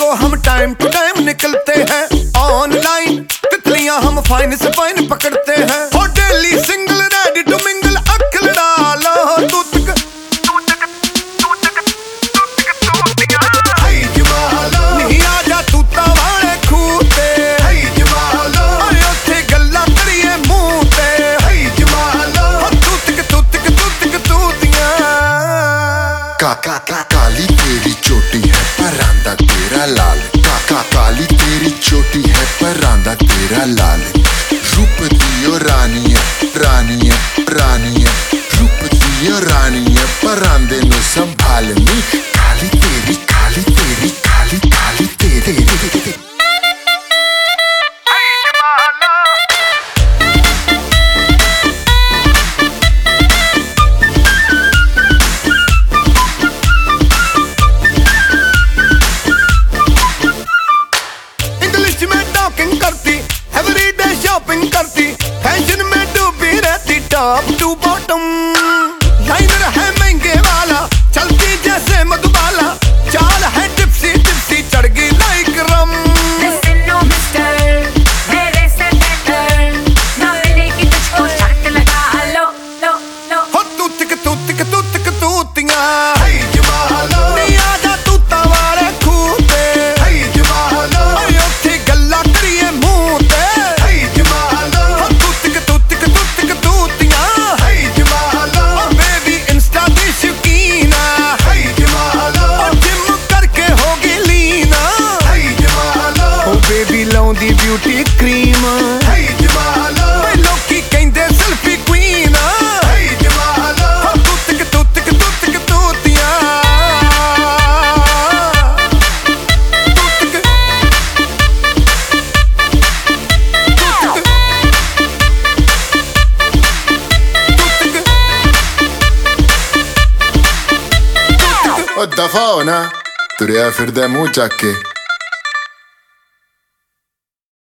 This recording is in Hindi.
को हम टाइम टू टाइम निकलते हैं ऑनलाइन, तितलियां हम फाइन से फाइन पकड़ते हैं। हो daily single ready to mingle, अक्ल डालो तूतक नहीं आजा तूता वाले खूते, अरे उत्थे गल्ला करिए मुंह ते, तूतक तूतक तूतक तूतियां। काली तेरी चोटी है परांदा तेरा लाल, काली तेरी चोटी है परांदा तेरा लाल। रूप दियो रानी है रानी है रानी है, रूप दियो रानी है परांदे नु संभाल नी। काली तेरी काली तेरी काली काली तेरी करती एवरीडे शॉपिंग करती, फैशन में डूबी रहती टॉप टू बॉटम। लाइनर है महंगे वाला, चलती जैसे मधुबाला, चाल है टिप्सी टिप्सी चढ़ गई लाइक रम। हो तूतक तूतक तूतक तूतियां, नहीं आजा तूता वाले खूते, लाउंदी ब्यूटी क्रीम, लोकी कहंदे सेल्फी क्वीन, तूतक तूतक तूतक तूतियां। दफा हो ना, तुरिया फिरदा मुंह चक के।